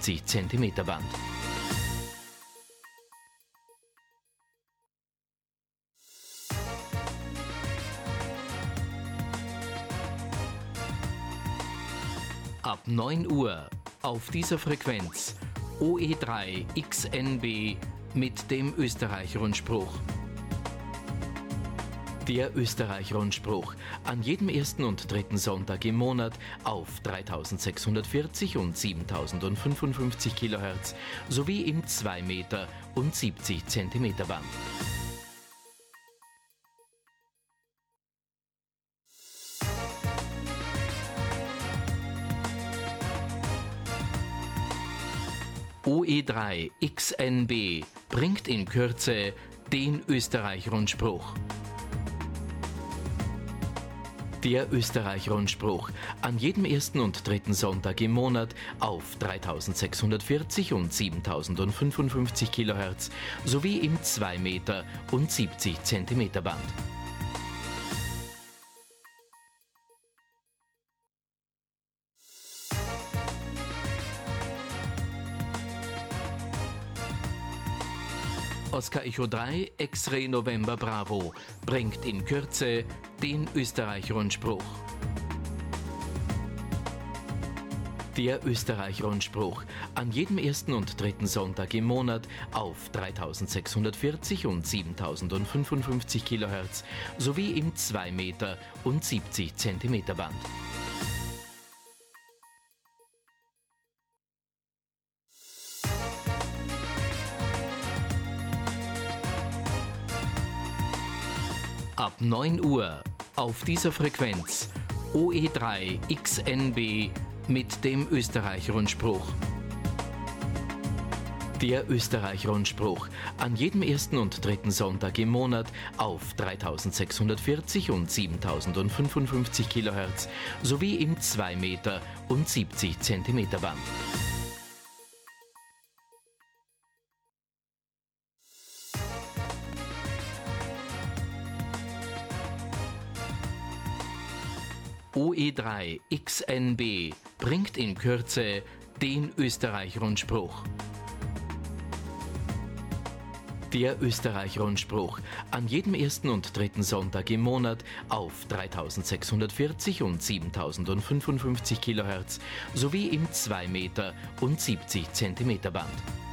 70 cm Band. Ab 9 Uhr auf dieser Frequenz OE3 XNB mit dem Österreich-Rundspruch. Der Österreich-Rundspruch an jedem ersten und dritten Sonntag im Monat auf 3640 und 7055 kHz sowie im 2 Meter und 70 cm Band. OE3 XNB bringt in Kürze den Österreich-Rundspruch. Der Österreich-Rundspruch an jedem ersten und dritten Sonntag im Monat auf 3640 und 7055 kHz sowie im 2 Meter und 70 cm Band. Oscar Echo 3 X-Ray November Bravo bringt in Kürze den Österreich-Rundspruch. Der Österreich-Rundspruch an jedem ersten und dritten Sonntag im Monat auf 3640 und 7055 kHz sowie im 2 Meter und 70 cm Band. Ab 9 Uhr auf dieser Frequenz OE3 XNB mit dem Österreich-Rundspruch. Der Österreich-Rundspruch an jedem ersten und dritten Sonntag im Monat auf 3640 und 7055 kHz sowie im 2 Meter und 70 cm Band. OE3 XNB bringt in Kürze den Österreich-Rundspruch. Der Österreich-Rundspruch an jedem ersten und dritten Sonntag im Monat auf 3640 und 7055 kHz sowie im 2 Meter und 70 cm Band.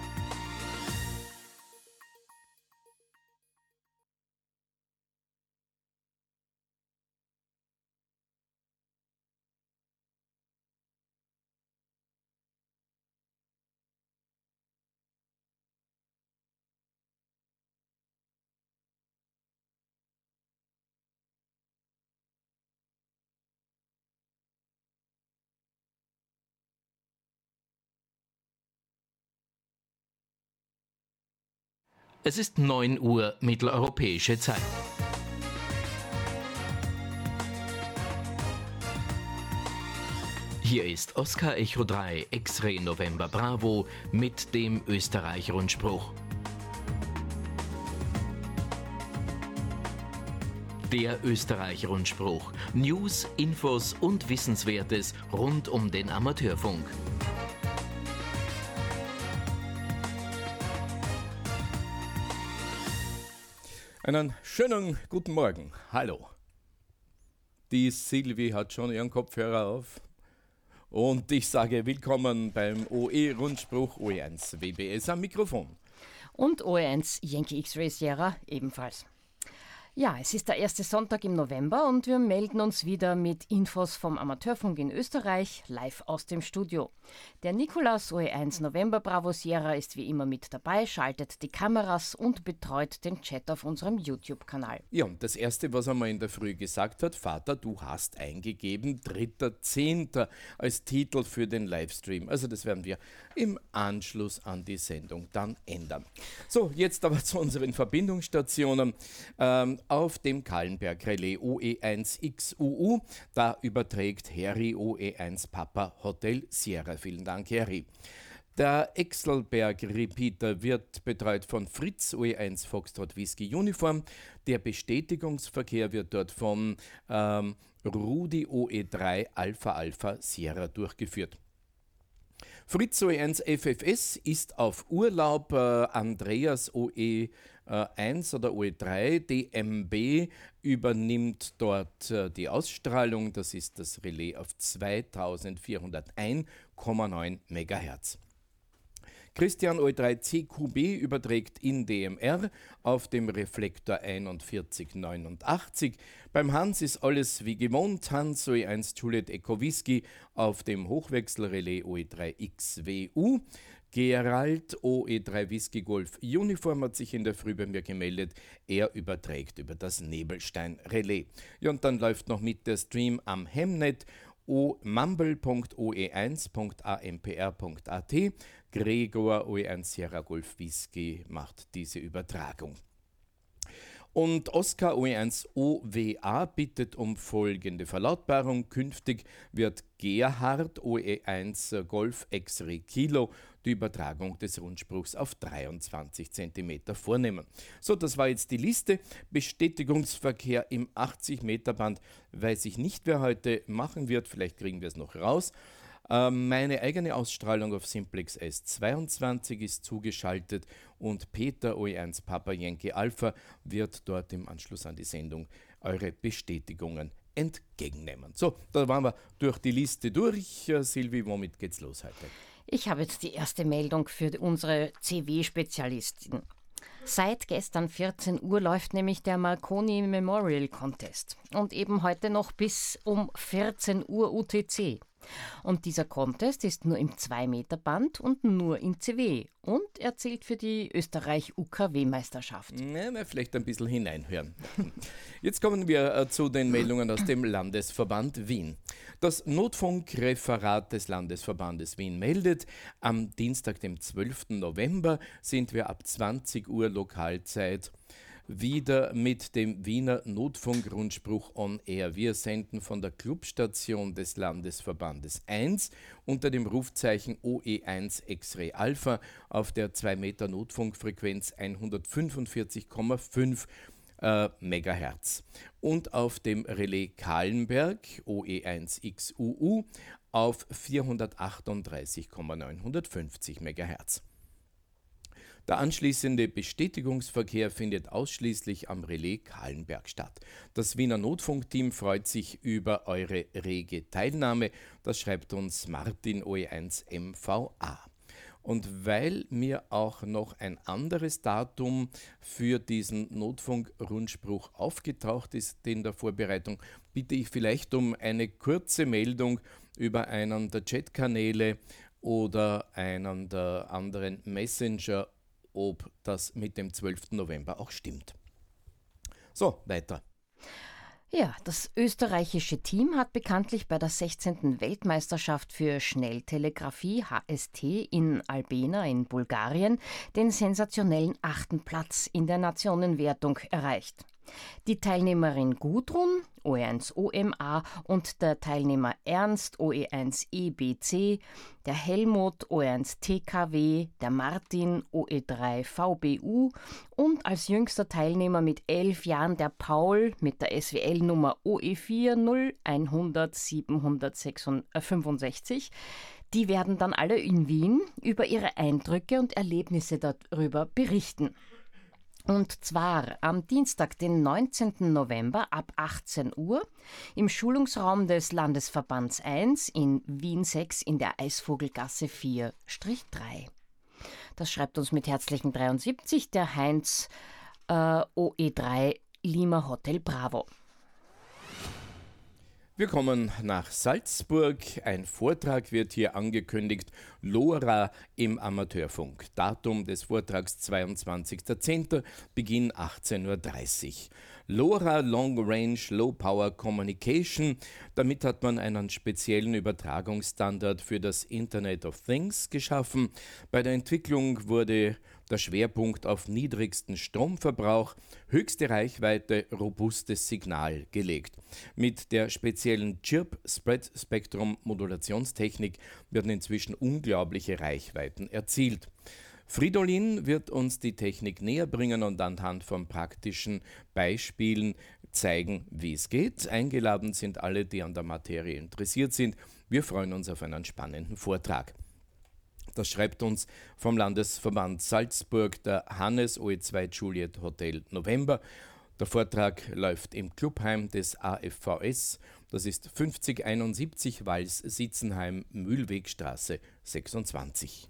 Es ist 9 Uhr mitteleuropäische Zeit. Hier ist Oscar Echo 3 X-Ray November Bravo mit dem Österreich-Rundspruch. Der Österreich-Rundspruch. News, Infos und Wissenswertes rund um den Amateurfunk. Einen schönen guten Morgen. Hallo. Die Silvi hat schon ihren Kopfhörer auf. Und ich sage willkommen beim OE-Rundspruch OE1 WBS am Mikrofon. Und OE1 Yankee X-Ray Sierra ebenfalls. Ja, es ist der erste Sonntag im November und wir melden uns wieder mit Infos vom Amateurfunk in Österreich, live aus dem Studio. Der Nikolaus OE1 November Bravo Sierra ist wie immer mit dabei, schaltet die Kameras und betreut den Chat auf unserem YouTube-Kanal. Ja, und das Erste, was er mal in der Früh gesagt hat: Vater, du hast eingegeben 3.10. als Titel für den Livestream. Also das werden wir im Anschluss an die Sendung dann ändern. So, jetzt aber zu unseren Verbindungsstationen. Auf dem Kallenberg Relais OE1XUU, da überträgt Harry OE1 Papa Hotel Sierra. Vielen Dank, Harry. Der Exelberg Repeater wird betreut von Fritz OE1 Foxtrot Whisky Uniform. Der Bestätigungsverkehr wird dort von Rudi OE3 Alpha Alpha Sierra durchgeführt. Fritz OE1 FFS ist auf Urlaub, Andreas OE1 oder OE3 DMB übernimmt dort die Ausstrahlung, das ist das Relais auf 2401,9 MHz. Christian OE3 CQB überträgt in DMR auf dem Reflektor 4189. Beim Hans ist alles wie gewohnt. Hans OE1 Juliet Echo Whisky auf dem Hochwechselrelais OE3 XWU. Gerald OE3 Whisky Golf Uniform hat sich in der Früh bei mir gemeldet. Er überträgt über das Nebelstein-Relais. Ja, und dann läuft noch mit der Stream am Hemnet mumble.oe1.ampr.at. Gregor OE1 Sierra Golf Whisky macht diese Übertragung. Und Oscar OE1 OWA bittet um folgende Verlautbarung. Künftig wird Gerhard OE1 Golf X-Ray Kilo die Übertragung des Rundspruchs auf 23 cm vornehmen. So, das war jetzt die Liste. Bestätigungsverkehr im 80-Meter-Band weiß ich nicht, wer heute machen wird. Vielleicht kriegen wir es noch raus. Meine eigene Ausstrahlung auf Simplex S22 ist zugeschaltet und Peter OE1 Papa Yankee Alpha wird dort im Anschluss an die Sendung eure Bestätigungen entgegennehmen. So, da waren wir durch die Liste durch. Silvi, womit geht's los heute? Ich habe jetzt die erste Meldung für unsere CW-Spezialistin. Seit gestern 14 Uhr läuft nämlich der Marconi Memorial Contest und eben heute noch bis um 14 Uhr UTC. Und dieser Contest ist nur im 2-Meter-Band und nur in CW und er zählt für die Österreich-UKW-Meisterschaft. Ja, vielleicht ein bisschen hineinhören. Jetzt kommen wir zu den Meldungen aus dem Landesverband Wien. Das Notfunkreferat des Landesverbandes Wien meldet, am Dienstag, dem 12. November, sind wir ab 20 Uhr Lokalzeit wieder mit dem Wiener Notfunkrundspruch on Air. Wir senden von der Clubstation des Landesverbandes 1 unter dem Rufzeichen OE1 X-Ray Alpha auf der 2 Meter Notfunkfrequenz 145,5 MHz und auf dem Relais Kahlenberg OE1 XUU auf 438,950 MHz. Der anschließende Bestätigungsverkehr findet ausschließlich am Relais Kahlenberg statt. Das Wiener Notfunkteam freut sich über eure rege Teilnahme. Das schreibt uns Martin OE1 MVA. Und weil mir auch noch ein anderes Datum für diesen Notfunk-Rundspruch aufgetaucht ist in der Vorbereitung, bitte ich vielleicht um eine kurze Meldung über einen der Chatkanäle oder einen der anderen Messenger, ob das mit dem 12. November auch stimmt. So, weiter. Ja, das österreichische Team hat bekanntlich bei der 16. Weltmeisterschaft für Schnelltelegrafie HST in Albena in Bulgarien den sensationellen 8. Platz in der Nationenwertung erreicht. Die Teilnehmerin Gudrun, OE1 OMA und der Teilnehmer Ernst, OE1 EBC, der Helmut, OE1 TKW, der Martin, OE3 VBU und als jüngster Teilnehmer mit 11 Jahren der Paul mit der SWL-Nummer OE4 0100 765. Die werden dann alle in Wien über ihre Eindrücke und Erlebnisse darüber berichten. Und zwar am Dienstag, den 19. November ab 18 Uhr im Schulungsraum des Landesverbands 1 in Wien 6 in der Eisvogelgasse 4-3. Das schreibt uns mit herzlichen 73 der Heinz OE3 Lima Hotel Bravo. Wir kommen nach Salzburg. Ein Vortrag wird hier angekündigt. LoRa im Amateurfunk. Datum des Vortrags 22.10. Beginn 18.30 Uhr. LoRa Long Range Low Power Communication. Damit hat man einen speziellen Übertragungsstandard für das Internet of Things geschaffen. Bei der Entwicklung wurde der Schwerpunkt auf niedrigsten Stromverbrauch, höchste Reichweite, robustes Signal gelegt. Mit der speziellen Chirp-Spread-Spektrum-Modulationstechnik werden inzwischen unglaubliche Reichweiten erzielt. Fridolin wird uns die Technik näher bringen und anhand von praktischen Beispielen zeigen, wie es geht. Eingeladen sind alle, die an der Materie interessiert sind. Wir freuen uns auf einen spannenden Vortrag. Das schreibt uns vom Landesverband Salzburg der Hannes OE2 Juliet Hotel November. Der Vortrag läuft im Clubheim des AFVS. Das ist 5071 Wals-Sitzenheim, Mühlwegstraße 26.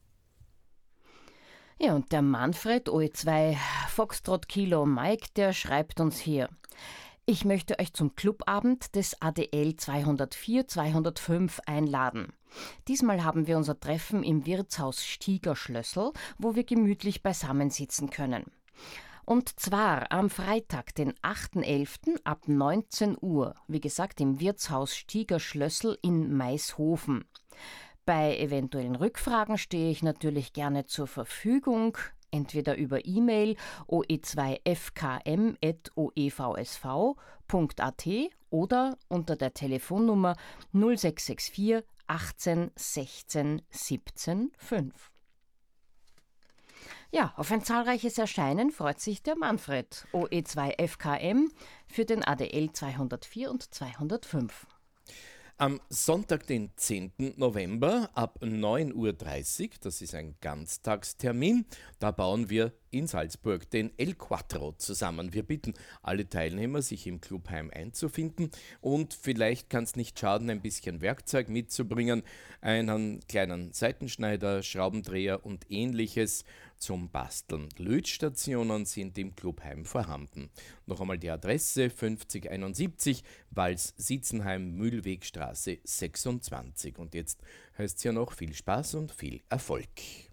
Ja, und der Manfred OE2 Foxtrot Kilo Mike, der schreibt uns hier: Ich möchte euch zum Clubabend des ADL 204-205 einladen. Diesmal haben wir unser Treffen im Wirtshaus Stieger Schlössl, wo wir gemütlich beisammensitzen können. Und zwar am Freitag, den 8.11. ab 19 Uhr, wie gesagt im Wirtshaus Stieger Schlössl in Maishofen. Bei eventuellen Rückfragen stehe ich natürlich gerne zur Verfügung, entweder über E-Mail oe2fkm@oevsv.at oder unter der Telefonnummer 0664 18 16 17 5. Ja, auf ein zahlreiches Erscheinen freut sich der Manfred, OE2FKM, für den ADL 204 und 205. Am Sonntag, den 10. November ab 9.30 Uhr, das ist ein Ganztagstermin, da bauen wir in Salzburg den El Quattro zusammen. Wir bitten alle Teilnehmer, sich im Clubheim einzufinden und vielleicht kann es nicht schaden, ein bisschen Werkzeug mitzubringen, einen kleinen Seitenschneider, Schraubendreher und ähnliches zum Basteln. Lötstationen sind im Clubheim vorhanden. Noch einmal die Adresse 5071 Wals-Sitzenheim, Mühlwegstraße 26. Und jetzt heißt es ja noch viel Spaß und viel Erfolg.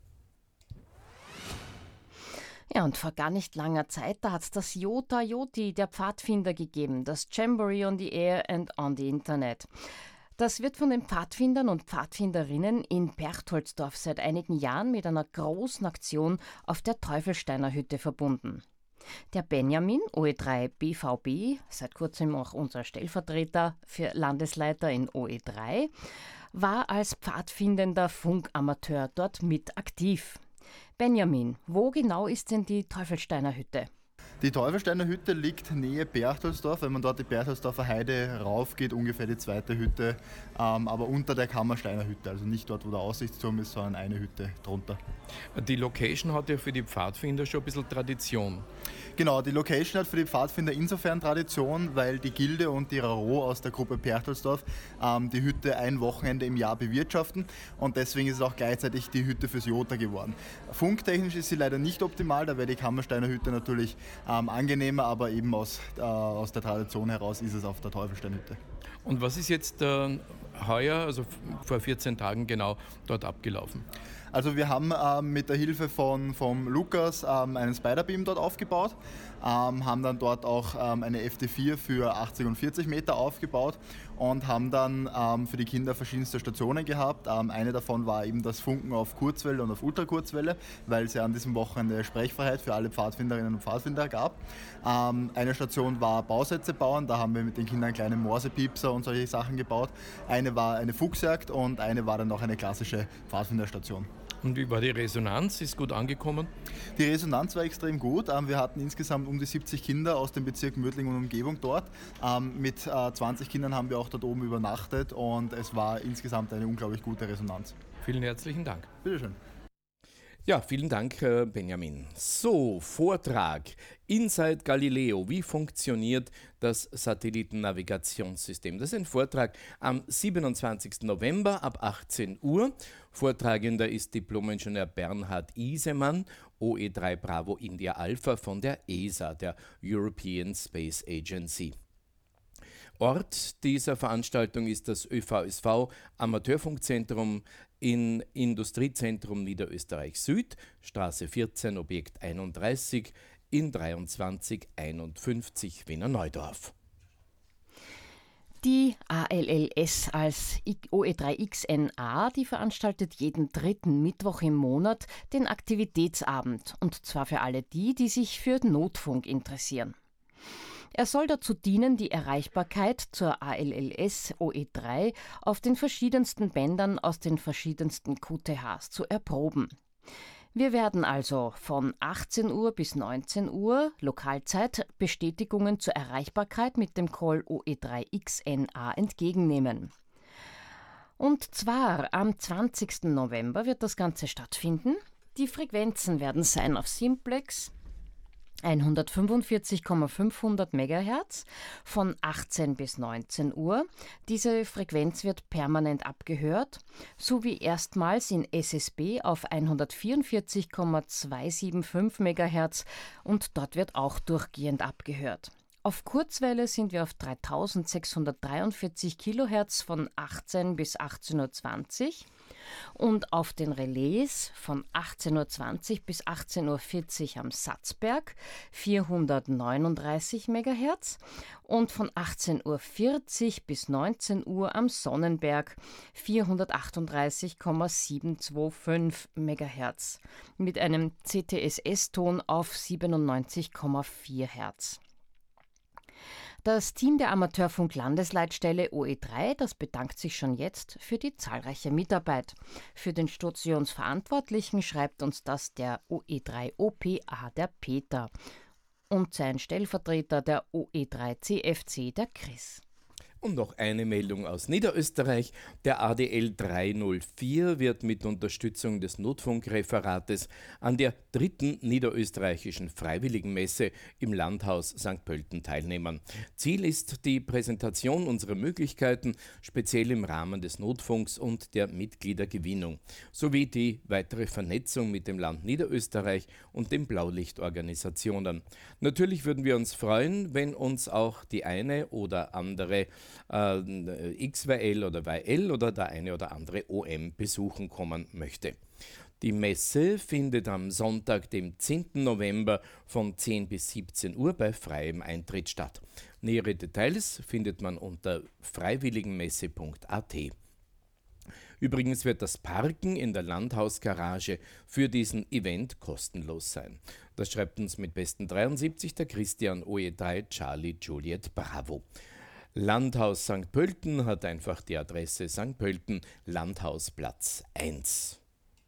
Ja, und vor gar nicht langer Zeit, da hat es das Jota Joti der Pfadfinder gegeben, das Jamboree on the Air and on the Internet. Das wird von den Pfadfindern und Pfadfinderinnen in Berchtoldsdorf seit einigen Jahren mit einer großen Aktion auf der Teufelsteiner Hütte verbunden. Der Benjamin, OE3 BVB, seit kurzem auch unser Stellvertreter für Landesleiter in OE3, war als pfadfindender Funkamateur dort mit aktiv. Benjamin, wo genau ist denn die Teufelsteiner Hütte? Die Teufelsteiner Hütte liegt nähe Berchtoldsdorf. Wenn man dort die Berchtoldsdorfer Heide rauf geht, ungefähr die zweite Hütte, aber unter der Kammersteiner Hütte. Also nicht dort, wo der Aussichtsturm ist, sondern eine Hütte drunter. Die Location hat ja für die Pfadfinder schon ein bisschen Tradition. Genau, die Location hat für die Pfadfinder insofern Tradition, weil die Gilde und die Raro aus der Gruppe Berchtoldsdorf die Hütte ein Wochenende im Jahr bewirtschaften und deswegen ist es auch gleichzeitig die Hütte fürs Jota geworden. Funktechnisch ist sie leider nicht optimal, da wäre die Kammersteiner Hütte natürlich angenehmer, aber eben aus der Tradition heraus ist es auf der Teufelsteinhütte. Und was ist jetzt heuer, also vor 14 Tagen genau, dort abgelaufen? Also wir haben mit der Hilfe vom Lukas einen Spiderbeam dort aufgebaut, haben dann dort auch eine FT4 für 80 und 40 Meter aufgebaut und haben dann für die Kinder verschiedenste Stationen gehabt. Eine davon war eben das Funken auf Kurzwelle und auf Ultrakurzwelle, weil es ja an diesem Wochenende Sprechfreiheit für alle Pfadfinderinnen und Pfadfinder gab. Eine Station war Bausätze bauen, da haben wir mit den Kindern kleine Morsepiepser und solche Sachen gebaut. Eine war eine Fuchsjagd und eine war dann noch eine klassische Pfadfinderstation. Und wie war die Resonanz? Ist gut angekommen? Die Resonanz war extrem gut. Wir hatten insgesamt um die 70 Kinder aus dem Bezirk Mödling und Umgebung dort. Mit 20 Kindern haben wir auch dort oben übernachtet und es war insgesamt eine unglaublich gute Resonanz. Vielen herzlichen Dank. Bitteschön. Ja, vielen Dank, Benjamin. So, Vortrag. Inside Galileo. Wie funktioniert das Satellitennavigationssystem? Das ist ein Vortrag am 27. November ab 18 Uhr. Vortragender ist Diplom-Ingenieur Bernhard Isemann, OE3 Bravo India Alpha von der ESA, der European Space Agency. Ort dieser Veranstaltung ist das ÖVSV Amateurfunkzentrum in Industriezentrum Niederösterreich Süd, Straße 14, Objekt 31 in 2351 Wiener Neudorf. Die ALLS als OE3XNA, die veranstaltet jeden dritten Mittwoch im Monat den Aktivitätsabend, und zwar für alle die sich für Notfunk interessieren. Er soll dazu dienen, die Erreichbarkeit zur ALLS OE3 auf den verschiedensten Bändern aus den verschiedensten QTHs zu erproben. Wir werden also von 18 Uhr bis 19 Uhr Lokalzeit Bestätigungen zur Erreichbarkeit mit dem Call OE3XNA entgegennehmen. Und zwar am 20. November wird das Ganze stattfinden. Die Frequenzen werden sein auf Simplex 145,500 MHz von 18 bis 19 Uhr. Diese Frequenz wird permanent abgehört, sowie erstmals in SSB auf 144,275 MHz und dort wird auch durchgehend abgehört. Auf Kurzwelle sind wir auf 3643 kHz von 18 bis 18.20 Uhr und auf den Relais von 18.20 bis 18.40 Uhr am Satzberg 439 MHz und von 18.40 bis 19 Uhr am Sonnenberg 438,725 MHz mit einem CTSS-Ton auf 97,4 Hz. Das Team der Amateurfunk-Landesleitstelle OE3, das bedankt sich schon jetzt für die zahlreiche Mitarbeit. Für den Stationsverantwortlichen schreibt uns das der OE3-OPA, der Peter, und sein Stellvertreter der OE3-CFC, der Chris. Und noch eine Meldung aus Niederösterreich. Der ADL 304 wird mit Unterstützung des Notfunkreferates an der 3. Niederösterreichischen Freiwilligenmesse im Landhaus St. Pölten teilnehmen. Ziel ist die Präsentation unserer Möglichkeiten, speziell im Rahmen des Notfunks und der Mitgliedergewinnung, sowie die weitere Vernetzung mit dem Land Niederösterreich und den Blaulichtorganisationen. Natürlich würden wir uns freuen, wenn uns auch die eine oder andere XYL oder YL oder der eine oder andere OM besuchen kommen möchte. Die Messe findet am Sonntag, dem 10. November von 10 bis 17 Uhr bei freiem Eintritt statt. Nähere Details findet man unter freiwilligenmesse.at. Übrigens wird das Parken in der Landhausgarage für diesen Event kostenlos sein. Das schreibt uns mit besten 73 der Christian OE3 Charlie Juliet Bravo. Landhaus St. Pölten hat einfach die Adresse St. Pölten, Landhausplatz 1.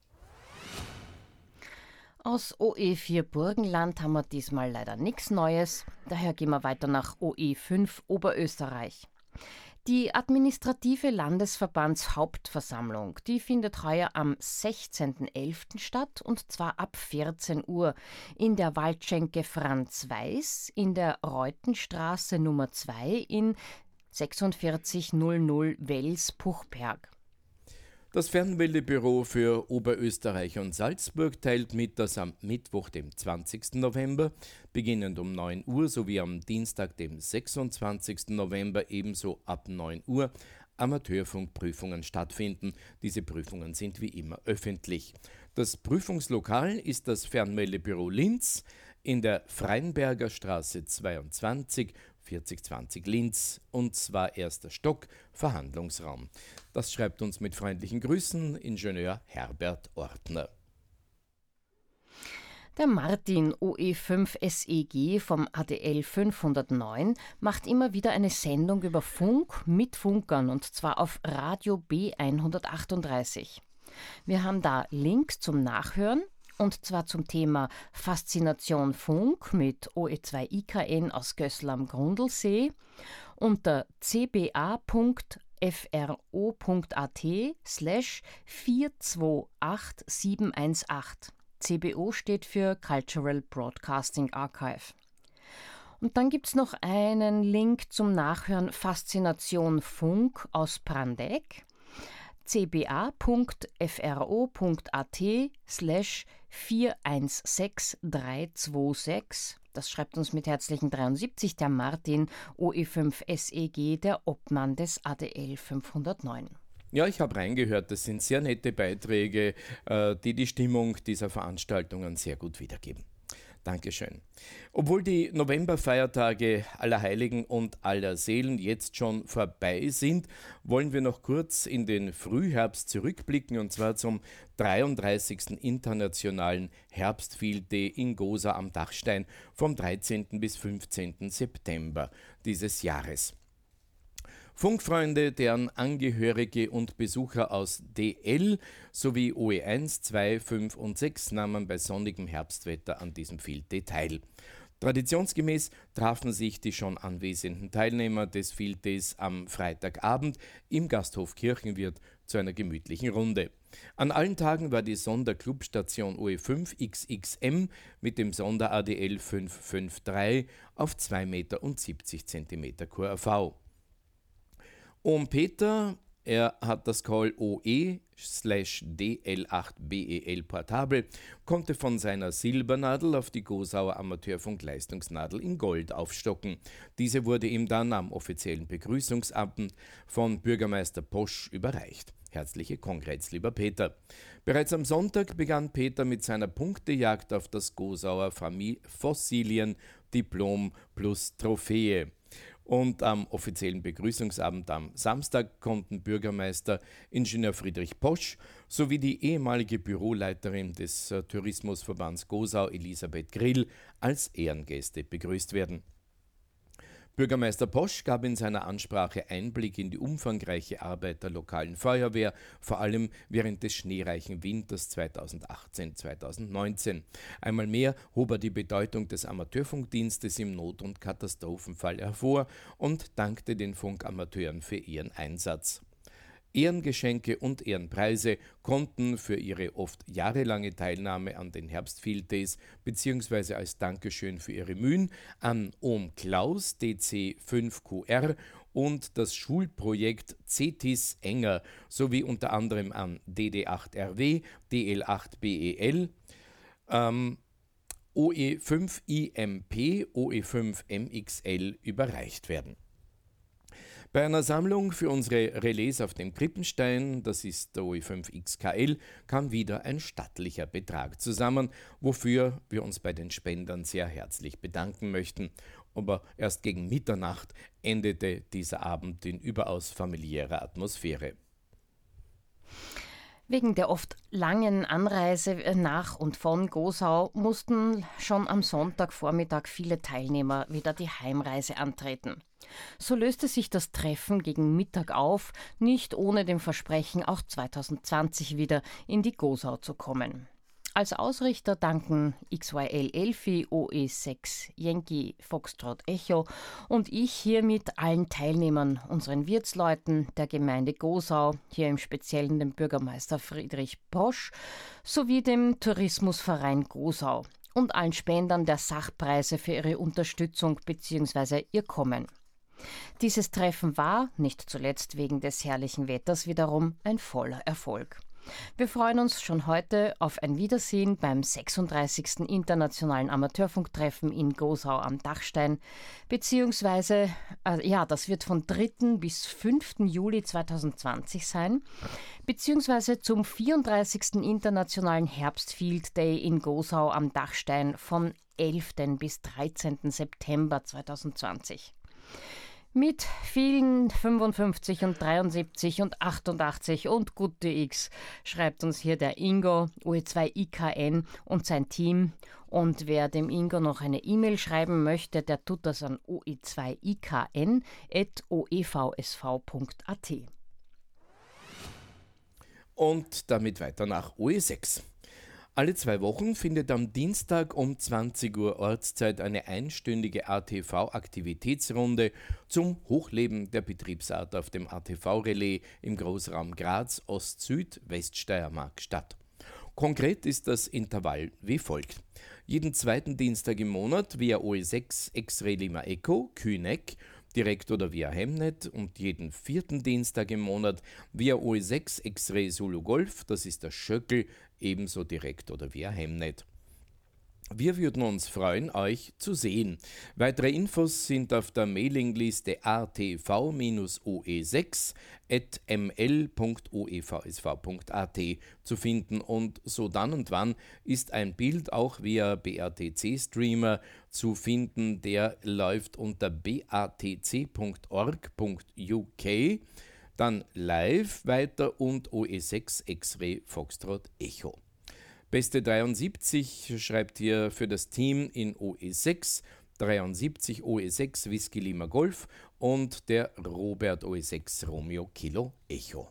Aus OE4 Burgenland haben wir diesmal leider nichts Neues, daher gehen wir weiter nach OE5 Oberösterreich. Die administrative Landesverbandshauptversammlung, die findet heuer am 16.11. statt und zwar ab 14 Uhr in der Waldschenke Franz Weiß in der Reutenstraße Nummer 2 in 4600 Wels-Puchberg. Das Fernmeldebüro für Oberösterreich und Salzburg teilt mit, dass am Mittwoch, dem 20. November, beginnend um 9 Uhr, sowie am Dienstag, dem 26. November, ebenso ab 9 Uhr, Amateurfunkprüfungen stattfinden. Diese Prüfungen sind wie immer öffentlich. Das Prüfungslokal ist das Fernmeldebüro Linz in der Freinberger Straße 22, 4020 Linz, und zwar erster Stock, Verhandlungsraum. Das schreibt uns mit freundlichen Grüßen Ingenieur Herbert Ortner. Der Martin OE5 SEG vom ADL 509 macht immer wieder eine Sendung über Funk mit Funkern, und zwar auf Radio B138. Wir haben da Links zum Nachhören, und zwar zum Thema Faszination Funk mit OE2 IKN aus Gößl am Grundlsee unter cba.fro.at/428718. CBO steht für Cultural Broadcasting Archive. Und dann gibt es noch einen Link zum Nachhören Faszination Funk aus Brandeck. cba.fro.at/416326. Das schreibt uns mit herzlichen 73 der Martin OE5 SEG, der Obmann des ADL 509. Ja, ich habe reingehört, das sind sehr nette Beiträge, die die Stimmung dieser Veranstaltungen sehr gut wiedergeben. Dankeschön. Obwohl die Novemberfeiertage Allerheiligen und Allerseelen jetzt schon vorbei sind, wollen wir noch kurz in den Frühherbst zurückblicken, und zwar zum 33. Internationalen Herbstfield Day in Gosa am Dachstein vom 13. bis 15. September dieses Jahres. Funkfreunde, deren Angehörige und Besucher aus DL sowie OE1, 2, 5 und 6 nahmen bei sonnigem Herbstwetter an diesem Field Day teil. Traditionsgemäß trafen sich die schon anwesenden Teilnehmer des Field Days am Freitagabend im Gasthof Kirchenwirt zu einer gemütlichen Runde. An allen Tagen war die Sonderclubstation OE5XXM mit dem Sonder-ADL 553 auf 2,70 Meter QRV. Ohm Peter, er hat das Call OE/DL8BEL portabel, konnte von seiner Silbernadel auf die Gosauer Amateurfunk-Leistungsnadel in Gold aufstocken. Diese wurde ihm dann am offiziellen Begrüßungsabend von Bürgermeister Posch überreicht. Herzliche Kongrats, lieber Peter. Bereits am Sonntag begann Peter mit seiner Punktejagd auf das Gosauer Fossilien-Diplom plus Trophäe. Und am offiziellen Begrüßungsabend am Samstag konnten Bürgermeister Ingenieur Friedrich Posch sowie die ehemalige Büroleiterin des Tourismusverbands Gosau Elisabeth Grill als Ehrengäste begrüßt werden. Bürgermeister Posch gab in seiner Ansprache Einblick in die umfangreiche Arbeit der lokalen Feuerwehr, vor allem während des schneereichen Winters 2018-2019. Einmal mehr hob er die Bedeutung des Amateurfunkdienstes im Not- und Katastrophenfall hervor und dankte den Funkamateuren für ihren Einsatz. Ehrengeschenke und Ehrenpreise konnten für ihre oft jahrelange Teilnahme an den Herbstfield Days bzw. als Dankeschön für ihre Mühen an Ohm Klaus DC5QR und das Schulprojekt CETIS Enger sowie unter anderem an DD8RW, DL8BEL, OE5IMP, OE5MXL überreicht werden. Bei einer Sammlung für unsere Relais auf dem Krippenstein, das ist der OE5XKL, kam wieder ein stattlicher Betrag zusammen, wofür wir uns bei den Spendern sehr herzlich bedanken möchten. Aber erst gegen Mitternacht endete dieser Abend in überaus familiärer Atmosphäre. Wegen der oft langen Anreise nach und von Gosau mussten schon am Sonntagvormittag viele Teilnehmer wieder die Heimreise antreten. So löste sich das Treffen gegen Mittag auf, nicht ohne dem Versprechen, auch 2020 wieder in die Gosau zu kommen. Als Ausrichter danken XYL Elfi, OE6 Yankee Foxtrot Echo und ich hiermit allen Teilnehmern, unseren Wirtsleuten der Gemeinde Gosau, hier im Speziellen dem Bürgermeister Friedrich Posch, sowie dem Tourismusverein Gosau und allen Spendern der Sachpreise für ihre Unterstützung bzw. ihr Kommen. Dieses Treffen war, nicht zuletzt wegen des herrlichen Wetters wiederum, ein voller Erfolg. Wir freuen uns schon heute auf ein Wiedersehen beim 36. Internationalen Amateurfunktreffen in Gosau am Dachstein, beziehungsweise, das wird von 3. bis 5. Juli 2020 sein, beziehungsweise zum 34. Internationalen Herbstfield Day in Gosau am Dachstein von 11. bis 13. September 2020. Mit vielen 55 und 73 und 88 und gute X schreibt uns hier der Ingo, OE2IKN und sein Team. Und wer dem Ingo noch eine E-Mail schreiben möchte, der tut das an oe2ikn@oevsv.at. Und damit weiter nach OE6. Alle 2 Wochen findet am Dienstag um 20 Uhr Ortszeit eine einstündige ATV-Aktivitätsrunde zum Hochleben der Betriebsart auf dem ATV-Relais im Großraum Graz, Ost-Süd, Weststeiermark statt. Konkret ist das Intervall wie folgt. Jeden 2. Dienstag im Monat via OE6 X-Ray Lima Echo, Kühneck, direkt oder via Hemnet und jeden 4. Dienstag im Monat via OE6 X-Ray Zulu Golf, das ist der Schöckel, ebenso direkt oder via Hemnet. Wir würden uns freuen, euch zu sehen. Weitere Infos sind auf der Mailingliste atv-oe6@ml.oevsv.at zu finden und so dann und wann ist ein Bild auch via BATC-Streamer zu finden, der läuft unter batc.org.uk, dann live weiter und OE6 X-Ray Foxtrot Echo. Beste 73 schreibt hier für das Team in OE6, 73 OE6 Whisky Lima Golf und der Robert OE6 Romeo Kilo Echo.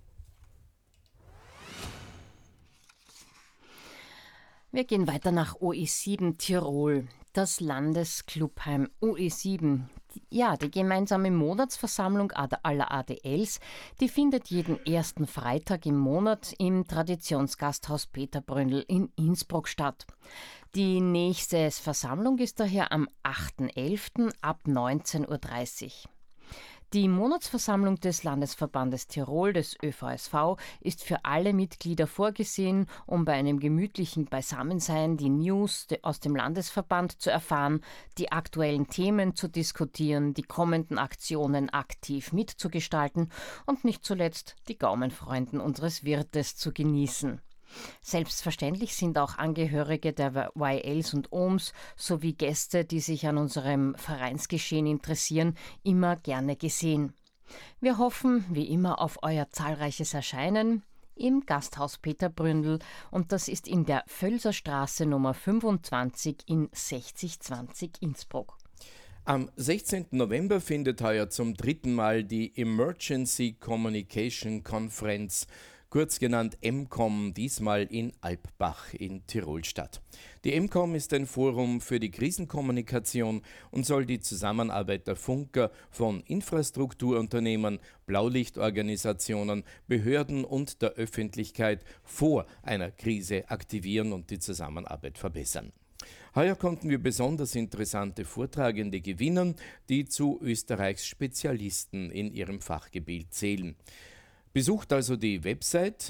Wir gehen weiter nach OE7 Tirol, das Landesclubheim OE7. Ja, die gemeinsame Monatsversammlung aller ADLs, die findet jeden ersten Freitag im Monat im Traditionsgasthaus Peter Brünnl in Innsbruck statt. Die nächste Versammlung ist daher am 8.11. ab 19:30 Uhr. Die Monatsversammlung des Landesverbandes Tirol, des ÖVSV, ist für alle Mitglieder vorgesehen, um bei einem gemütlichen Beisammensein die News aus dem Landesverband zu erfahren, die aktuellen Themen zu diskutieren, die kommenden Aktionen aktiv mitzugestalten und nicht zuletzt die Gaumenfreunden unseres Wirtes zu genießen. Selbstverständlich sind auch Angehörige der YLs und OMs sowie Gäste, die sich an unserem Vereinsgeschehen interessieren, immer gerne gesehen. Wir hoffen, wie immer, auf euer zahlreiches Erscheinen im Gasthaus Peter Brünnl und das ist in der Völserstraße Nummer 25 in 6020 Innsbruck. Am 16. November findet heuer zum 3. Mal die Emergency Communication Conference, kurz genannt EMCOM, diesmal in Alpbach in Tirol statt. Die EMCOM ist ein Forum für die Krisenkommunikation und soll die Zusammenarbeit der Funker von Infrastrukturunternehmen, Blaulichtorganisationen, Behörden und der Öffentlichkeit vor einer Krise aktivieren und die Zusammenarbeit verbessern. Heuer konnten wir besonders interessante Vortragende gewinnen, die zu Österreichs Spezialisten in ihrem Fachgebiet zählen. Besucht also die Website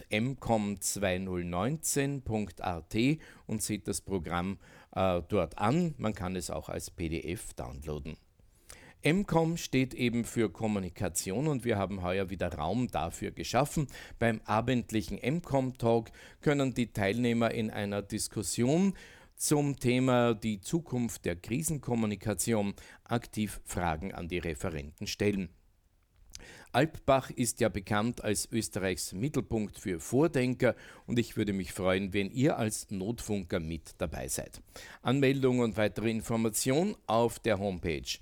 mcom2019.at und seht das Programm dort an. Man kann es auch als PDF downloaden. EMCOM steht eben für Kommunikation und wir haben heuer wieder Raum dafür geschaffen. Beim abendlichen EMCOM-Talk können die Teilnehmer in einer Diskussion zum Thema die Zukunft der Krisenkommunikation aktiv Fragen an die Referenten stellen. Alpbach ist ja bekannt als Österreichs Mittelpunkt für Vordenker und ich würde mich freuen, wenn ihr als Notfunker mit dabei seid. Anmeldung und weitere Information auf der Homepage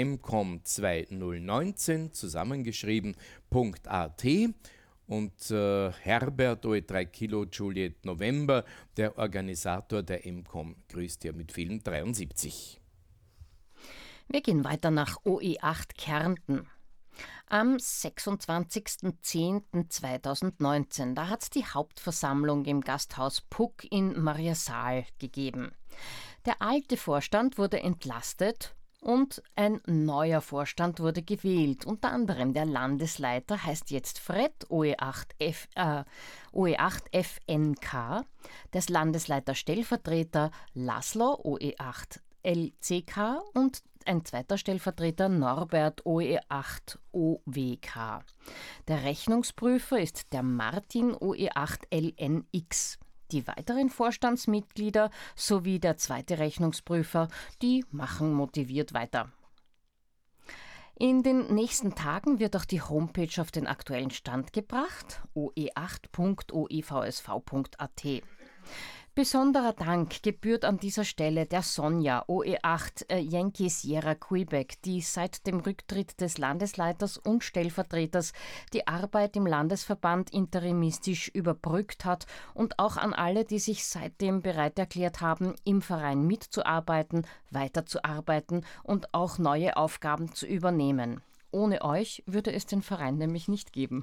mcom2019 zusammengeschrieben.at und Herbert OE3 Kilo Juliet November, der Organisator der EMCOM, grüßt ihr mit vielen 73. Wir gehen weiter nach OE8 Kärnten. Am 26.10.2019, da hat es die Hauptversammlung im Gasthaus Puck in Mariasaal gegeben. Der alte Vorstand wurde entlastet und ein neuer Vorstand wurde gewählt. Unter anderem der Landesleiter heißt jetzt Fred OE8FNK, der Landesleiter Stellvertreter Laszlo OE8 LCK und ein zweiter Stellvertreter Norbert OE8 OWK. Der Rechnungsprüfer ist der Martin OE8 LNX. Die weiteren Vorstandsmitglieder sowie der zweite Rechnungsprüfer, die machen motiviert weiter. In den nächsten Tagen wird auch die Homepage auf den aktuellen Stand gebracht, oe8.oevsv.at. Besonderer Dank gebührt an dieser Stelle der Sonja OE8 Yankee Sierra Quebec, die seit dem Rücktritt des Landesleiters und Stellvertreters die Arbeit im Landesverband interimistisch überbrückt hat und auch an alle, die sich seitdem bereit erklärt haben, im Verein mitzuarbeiten, weiterzuarbeiten und auch neue Aufgaben zu übernehmen. Ohne euch würde es den Verein nämlich nicht geben.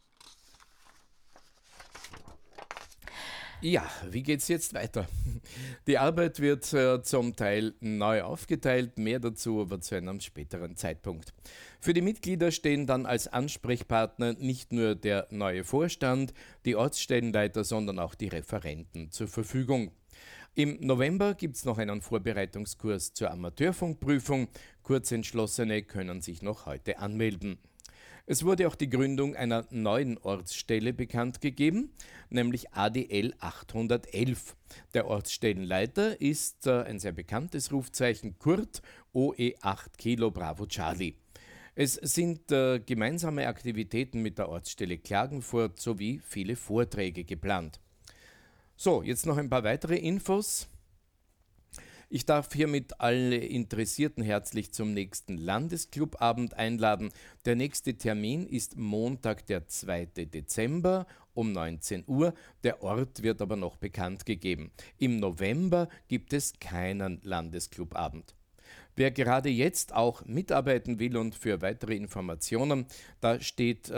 Ja, wie geht's jetzt weiter? Die Arbeit wird zum Teil neu aufgeteilt, mehr dazu aber zu einem späteren Zeitpunkt. Für die Mitglieder stehen dann als Ansprechpartner nicht nur der neue Vorstand, die Ortsstellenleiter, sondern auch die Referenten zur Verfügung. Im November gibt es noch einen Vorbereitungskurs zur Amateurfunkprüfung. Kurzentschlossene können sich noch heute anmelden. Es wurde auch die Gründung einer neuen Ortsstelle bekannt gegeben, nämlich ADL 811. Der Ortsstellenleiter ist ein sehr bekanntes Rufzeichen Kurt OE8 Kilo Bravo Charlie. Es sind gemeinsame Aktivitäten mit der Ortsstelle Klagenfurt sowie viele Vorträge geplant. So, jetzt noch ein paar weitere Infos. Ich darf hiermit alle Interessierten herzlich zum nächsten Landesclubabend einladen. Der nächste Termin ist Montag, der 2. Dezember um 19 Uhr. Der Ort wird aber noch bekannt gegeben. Im November gibt es keinen Landesclubabend. Wer gerade jetzt auch mitarbeiten will und für weitere Informationen, da steht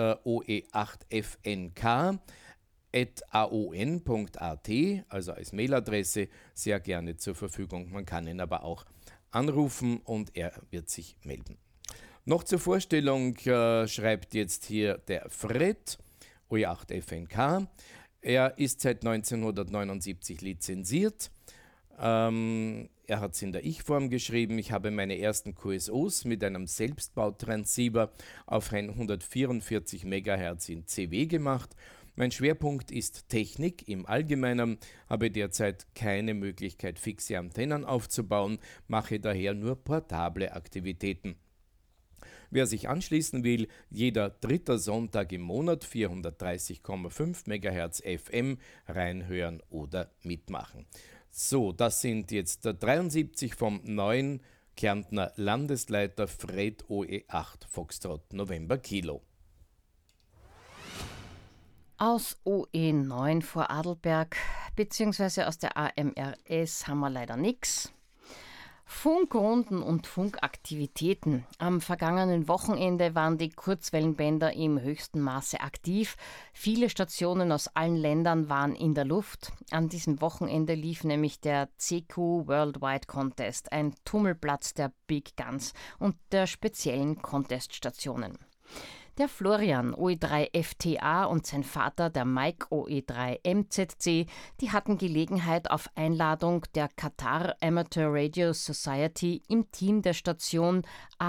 oe8fnk@aon.at, also als Mailadresse, sehr gerne zur Verfügung. Man kann ihn aber auch anrufen und er wird sich melden. Noch zur Vorstellung schreibt jetzt hier der Fred, OE8FNK. Er ist seit 1979 lizenziert. Er hat es in der Ich-Form geschrieben. Ich habe meine ersten QSOs mit einem Selbstbautransceiver auf 144 MHz in CW gemacht. Mein Schwerpunkt ist Technik im Allgemeinen, habe derzeit keine Möglichkeit, fixe Antennen aufzubauen, mache daher nur portable Aktivitäten. Wer sich anschließen will, jeder 3. Sonntag im Monat 430,5 MHz FM reinhören oder mitmachen. So, das sind jetzt 73 vom neuen Kärntner Landesleiter Fred OE8 Foxtrot November Kilo. Aus OE9 vor Adelberg bzw. aus der AMRS haben wir leider nichts. Funkrunden und Funkaktivitäten. Am vergangenen Wochenende waren die Kurzwellenbänder im höchsten Maße aktiv. Viele Stationen aus allen Ländern waren in der Luft. An diesem Wochenende lief nämlich der CQ Worldwide Contest, ein Tummelplatz der Big Guns und der speziellen Conteststationen. Der Florian OE3 FTA und sein Vater, der Mike OE3 MZC, die hatten Gelegenheit, auf Einladung der Qatar Amateur Radio Society im Team der Station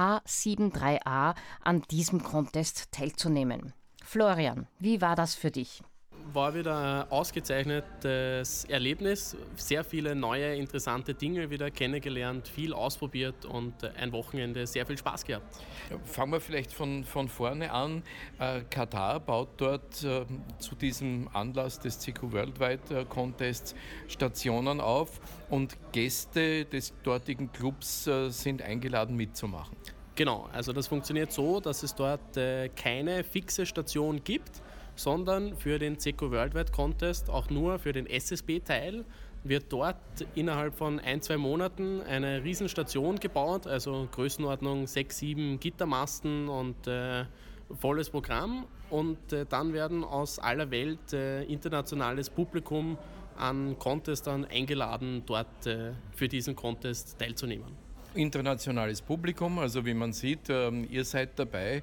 A73A an diesem Contest teilzunehmen. Florian, wie war das für dich? War wieder ein ausgezeichnetes Erlebnis, sehr viele neue, interessante Dinge wieder kennengelernt, viel ausprobiert und ein Wochenende sehr viel Spaß gehabt. Fangen wir vielleicht von vorne an. Katar baut dort zu diesem Anlass des CQ Worldwide Contests Stationen auf und Gäste des dortigen Clubs sind eingeladen mitzumachen. Genau, also das funktioniert so, dass es dort keine fixe Station gibt, sondern für den CQ Worldwide Contest, auch nur für den SSB-Teil, wird dort innerhalb von 1-2 Monaten eine Riesenstation gebaut, also Größenordnung 6-7 Gittermasten und volles Programm. Und dann werden aus aller Welt internationales Publikum an Contestern eingeladen, dort für diesen Contest teilzunehmen. Internationales Publikum, also wie man sieht, ihr seid dabei.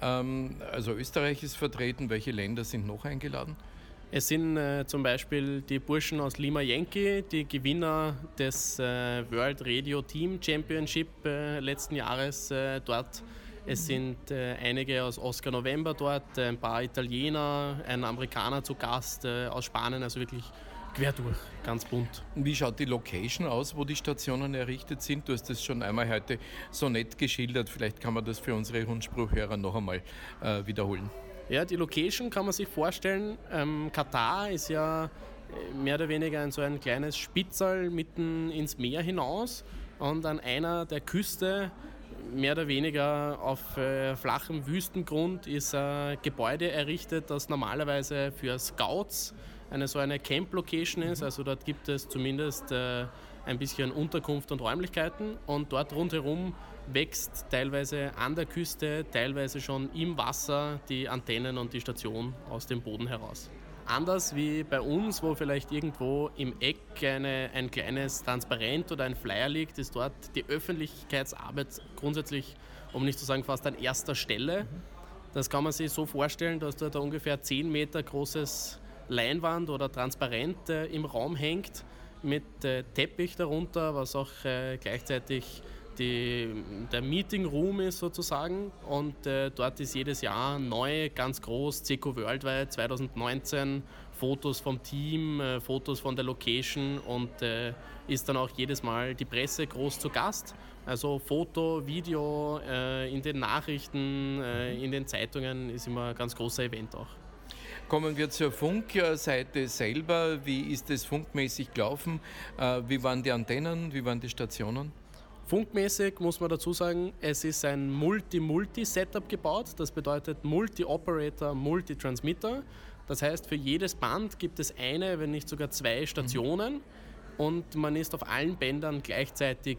Also Österreich ist vertreten. Welche Länder sind noch eingeladen? Es sind zum Beispiel die Burschen aus Lima Yankee, die Gewinner des World Radio Team Championship letzten Jahres dort. Es sind einige aus Oscar November dort, ein paar Italiener, ein Amerikaner zu Gast aus Spanien, also wirklich quer durch, ganz bunt. Wie schaut die Location aus, wo die Stationen errichtet sind? Du hast das schon einmal heute so nett geschildert. Vielleicht kann man das für unsere Rundspruchhörer noch einmal wiederholen. Ja, die Location kann man sich vorstellen. Katar ist ja mehr oder weniger so ein kleines Spitzerl mitten ins Meer hinaus und an einer der Küste, mehr oder weniger auf flachem Wüstengrund, ist ein Gebäude errichtet, das normalerweise für Scouts so eine Camp-Location ist, also dort gibt es zumindest ein bisschen Unterkunft und Räumlichkeiten und dort rundherum wächst teilweise an der Küste, teilweise schon im Wasser die Antennen und die Station aus dem Boden heraus. Anders wie bei uns, wo vielleicht irgendwo im Eck ein kleines Transparent oder ein Flyer liegt, ist dort die Öffentlichkeitsarbeit grundsätzlich, um nicht zu sagen fast an erster Stelle. Das kann man sich so vorstellen, dass dort ein ungefähr 10 Meter großes Leinwand oder Transparent im Raum hängt mit Teppich darunter, was auch gleichzeitig der Meeting Room ist sozusagen und dort ist jedes Jahr neu, ganz groß, CQ Worldwide 2019, Fotos vom Team, Fotos von der Location und ist dann auch jedes Mal die Presse groß zu Gast. Also Foto, Video in den Nachrichten, in den Zeitungen ist immer ein ganz großer Event auch. Kommen wir zur Funkseite selber. Wie ist es funkmäßig gelaufen? Wie waren die Antennen? Wie waren die Stationen? Funkmäßig muss man dazu sagen, es ist ein Multi-Setup gebaut. Das bedeutet Multi-Operator, Multi-Transmitter. Das heißt, für jedes Band gibt es eine, wenn nicht sogar 2 Stationen. und man ist auf allen Bändern gleichzeitig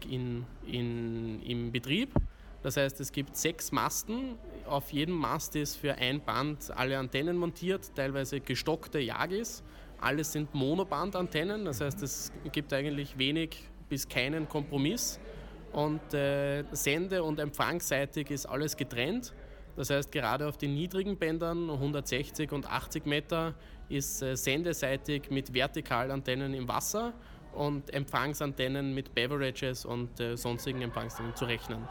im Betrieb. Das heißt, es gibt 6 Masten. Auf jedem Mast ist für ein Band alle Antennen montiert, teilweise gestockte Yagis. Alles sind Monobandantennen, das heißt, es gibt eigentlich wenig bis keinen Kompromiss. Und sende- und empfangsseitig ist alles getrennt. Das heißt, gerade auf den niedrigen Bändern, 160 und 80 Meter, ist sendeseitig mit Vertikalantennen im Wasser und Empfangsantennen mit Beverages und sonstigen Empfangsantennen zu rechnen.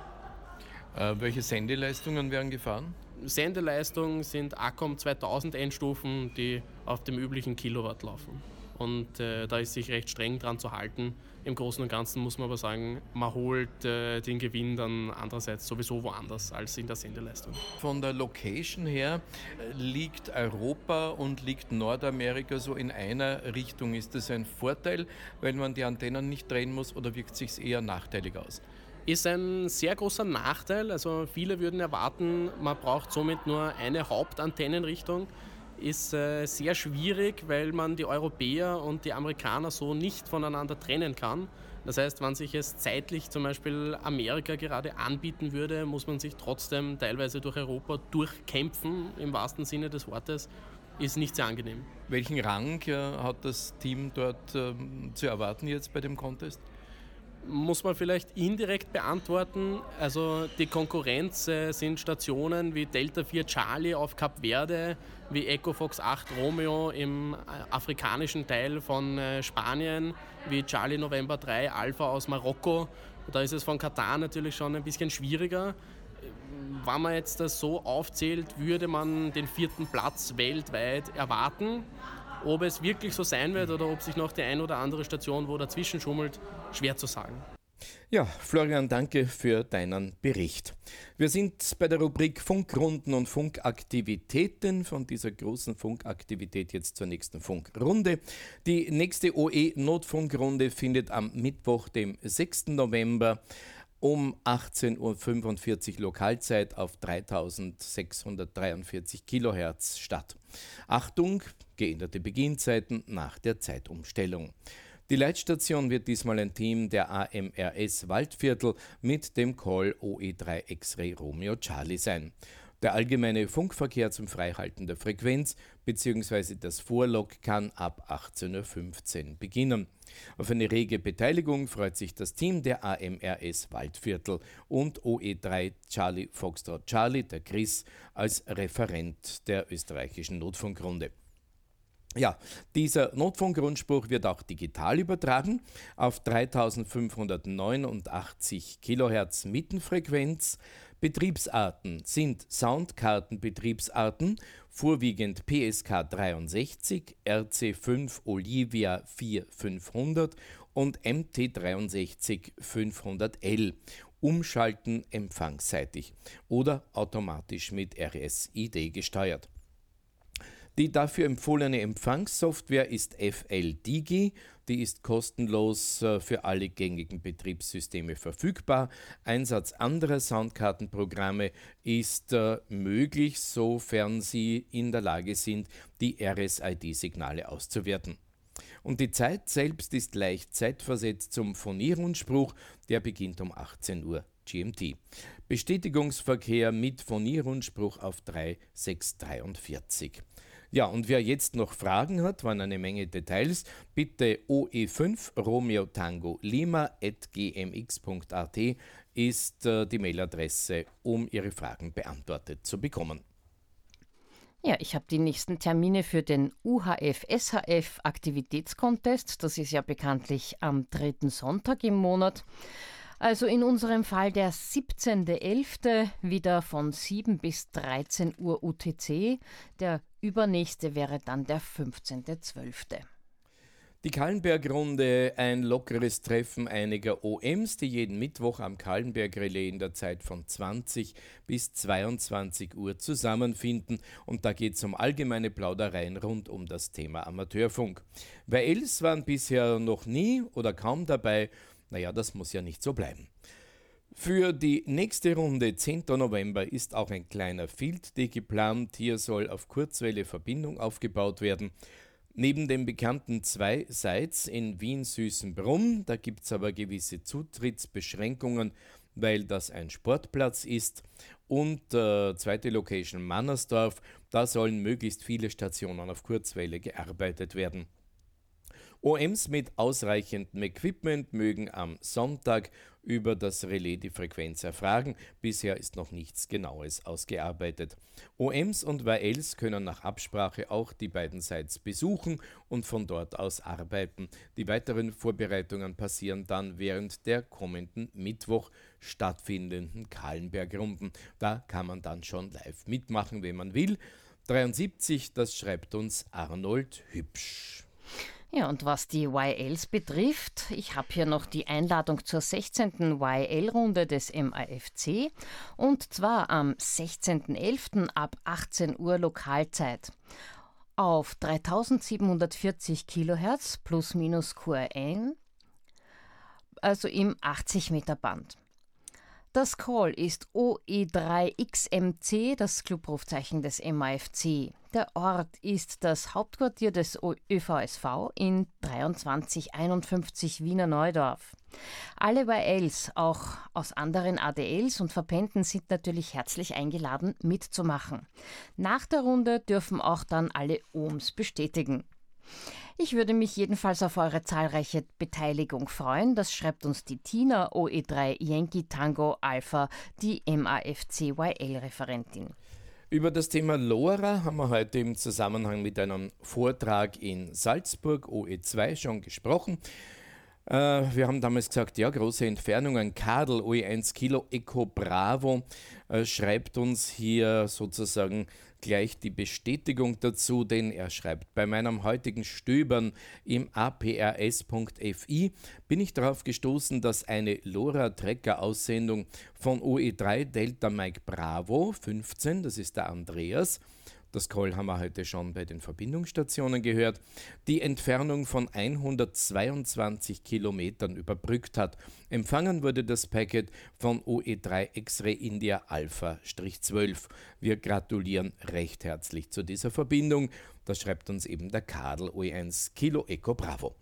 Welche Sendeleistungen werden gefahren? Sendeleistung sind ACOM 2000 Endstufen, die auf dem üblichen Kilowatt laufen. Und da ist sich recht streng dran zu halten. Im Großen und Ganzen muss man aber sagen, man holt den Gewinn dann andererseits sowieso woanders als in der Sendeleistung. Von der Location her liegt Europa und liegt Nordamerika so in einer Richtung. Ist das ein Vorteil, weil man die Antennen nicht drehen muss, oder wirkt es sich eher nachteilig aus? Ist ein sehr großer Nachteil. Also viele würden erwarten, man braucht somit nur eine Hauptantennenrichtung. Ist sehr schwierig, weil man die Europäer und die Amerikaner so nicht voneinander trennen kann. Das heißt, wenn sich es zeitlich zum Beispiel Amerika gerade anbieten würde, muss man sich trotzdem teilweise durch Europa durchkämpfen, im wahrsten Sinne des Wortes. Ist nicht sehr angenehm. Welchen Rang hat das Team dort zu erwarten jetzt bei dem Contest? Muss man vielleicht indirekt beantworten. Also die Konkurrenz sind Stationen wie Delta 4 Charlie auf Kap Verde, wie Echo Fox 8 Romeo im afrikanischen Teil von Spanien, wie Charlie November 3 Alpha aus Marokko. Da ist es von Katar natürlich schon ein bisschen schwieriger. Wenn man jetzt das so aufzählt, würde man den 4. Platz weltweit erwarten. Ob es wirklich so sein wird oder ob sich noch die ein oder andere Station wo dazwischen schummelt, schwer zu sagen. Ja, Florian, danke für deinen Bericht. Wir sind bei der Rubrik Funkrunden und Funkaktivitäten. Von dieser großen Funkaktivität jetzt zur nächsten Funkrunde. Die nächste OE-Notfunkrunde findet am Mittwoch, dem 6. November um 18.45 Uhr Lokalzeit auf 3643 Kilohertz statt. Achtung, geänderte Beginnzeiten nach der Zeitumstellung. Die Leitstation wird diesmal ein Team der AMRS Waldviertel mit dem Call OE3 X-Ray Romeo Charlie sein. Der allgemeine Funkverkehr zum Freihalten der Frequenz bzw. das Vorlog kann ab 18.15 Uhr beginnen. Auf eine rege Beteiligung freut sich das Team der AMRS Waldviertel und OE3 Charlie Foxtrot Charlie, der Chris, als Referent der österreichischen Notfunkrunde. Ja, dieser Notfunkrundspruch wird auch digital übertragen auf 3589 Kilohertz Mittenfrequenz. Betriebsarten sind Soundkartenbetriebsarten, vorwiegend PSK 63, RC5 Olivia 4500 und MT 63 500L. Umschalten empfangsseitig oder automatisch mit RSID gesteuert. Die dafür empfohlene Empfangssoftware ist FL-Digi. Die ist kostenlos für alle gängigen Betriebssysteme verfügbar. Einsatz anderer Soundkartenprogramme ist möglich, sofern sie in der Lage sind, die RSID-Signale auszuwerten. Und die Zeit selbst ist leicht zeitversetzt zum Phonierrundspruch, der beginnt um 18 Uhr GMT. Bestätigungsverkehr mit Phonierrundspruch auf 3643. Ja, und wer jetzt noch Fragen hat, waren eine Menge Details, bitte OE5 Romeo Tango Lima @gmx.at ist die Mailadresse, um Ihre Fragen beantwortet zu bekommen. Ja, ich habe die nächsten Termine für den UHF-SHF Aktivitätskontest. Das ist ja bekanntlich am 3. Sonntag im Monat. Also in unserem Fall der 17.11. wieder von 7 bis 13 Uhr UTC. Der übernächste wäre dann der 15.12. Die Kahlenberg-Runde, ein lockeres Treffen einiger OMs, die jeden Mittwoch am Kahlenberg-Relais in der Zeit von 20 bis 22 Uhr zusammenfinden. Und da geht es um allgemeine Plaudereien rund um das Thema Amateurfunk. VLs waren bisher noch nie oder kaum dabei. Naja, das muss ja nicht so bleiben. Für die nächste Runde, 10. November, ist auch ein kleiner Field Day geplant. Hier soll auf Kurzwelle Verbindung aufgebaut werden. Neben den bekannten 2 Sites in Wien-Süßenbrunn, da gibt es aber gewisse Zutrittsbeschränkungen, weil das ein Sportplatz ist. Und zweite Location Mannersdorf, da sollen möglichst viele Stationen auf Kurzwelle gearbeitet werden. OMs mit ausreichendem Equipment mögen am Sonntag über das Relais die Frequenz erfragen. Bisher ist noch nichts Genaues ausgearbeitet. OMs und YLs können nach Absprache auch die beiden Sites besuchen und von dort aus arbeiten. Die weiteren Vorbereitungen passieren dann während der kommenden Mittwoch stattfindenden Kahlenberg-Runden. Da kann man dann schon live mitmachen, wenn man will. 73, das schreibt uns Arnold Hübsch. Ja, und was die YLs betrifft, ich habe hier noch die Einladung zur 16. YL-Runde des MAFC und zwar am 16.11. ab 18 Uhr Lokalzeit auf 3740 Kilohertz plus minus QRN, also im 80 Meter Band. Das Call ist OE3XMC, das Clubrufzeichen des MAFC. Der Ort ist das Hauptquartier des ÖVSV in 2351 Wiener Neudorf. Alle YLs, auch aus anderen ADLs und Verbänden, sind natürlich herzlich eingeladen, mitzumachen. Nach der Runde dürfen auch dann alle OMs bestätigen. Ich würde mich jedenfalls auf eure zahlreiche Beteiligung freuen. Das schreibt uns die Tina, OE3 Yankee Tango Alpha, die MAFC YL-Referentin. Über das Thema LoRa haben wir heute im Zusammenhang mit einem Vortrag in Salzburg, OE2, schon gesprochen. Wir haben damals gesagt, ja, große Entfernungen, Kadel, OE1 Kilo Echo Bravo, schreibt uns hier sozusagen gleich die Bestätigung dazu, denn er schreibt, bei meinem heutigen Stöbern im aprs.fi bin ich darauf gestoßen, dass eine LoRa-Tracker-Aussendung von OE3 Delta Mike Bravo 15, das ist der Andreas, das Call haben wir heute schon bei den Verbindungsstationen gehört, die Entfernung von 122 Kilometern überbrückt hat. Empfangen wurde das Packet von OE3 X-Ray India Alpha-12. Wir gratulieren recht herzlich zu dieser Verbindung. Das schreibt uns eben der Kadel OE1 Kilo Echo Bravo.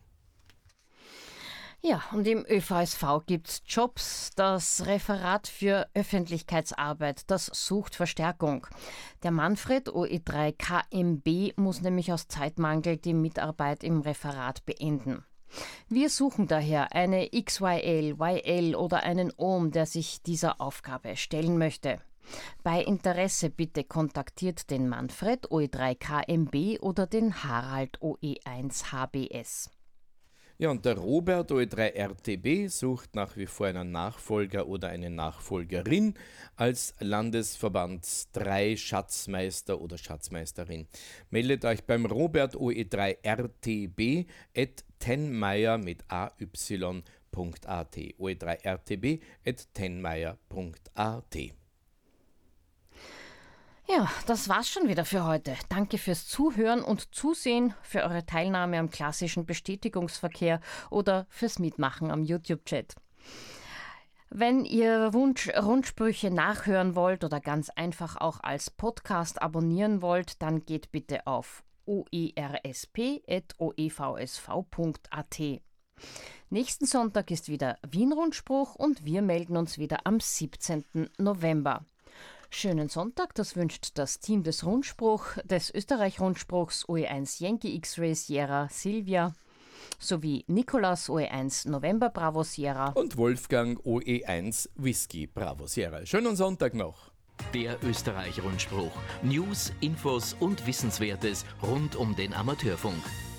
Ja, und im ÖVSV gibt's Jobs. Das Referat für Öffentlichkeitsarbeit, das sucht Verstärkung. Der Manfred OE3 KMB muss nämlich aus Zeitmangel die Mitarbeit im Referat beenden. Wir suchen daher eine XYL, YL oder einen OM, der sich dieser Aufgabe stellen möchte. Bei Interesse bitte kontaktiert den Manfred OE3 KMB oder den Harald OE1 HBS. Ja, und der Robert OE3 RTB sucht nach wie vor einen Nachfolger oder eine Nachfolgerin als Landesverband 3 Schatzmeister oder Schatzmeisterin. Meldet euch beim Robert OE3 RTB @tenmeier mit ay.at. OE3 RTB @tenmeier.at. Ja, das war's schon wieder für heute. Danke fürs Zuhören und Zusehen, für eure Teilnahme am klassischen Bestätigungsverkehr oder fürs Mitmachen am YouTube-Chat. Wenn ihr Rundsprüche nachhören wollt oder ganz einfach auch als Podcast abonnieren wollt, dann geht bitte auf oersp.oevsv.at. Nächsten Sonntag ist wieder Wien-Rundspruch und wir melden uns wieder am 17. November. Schönen Sonntag, das wünscht das Team des Österreich-Rundspruchs OE1 Yankee X-Ray Sierra Silvia sowie Nicolas OE1 November Bravo Sierra und Wolfgang OE1 Whisky Bravo Sierra. Schönen Sonntag noch. Der Österreich-Rundspruch. News, Infos und Wissenswertes rund um den Amateurfunk.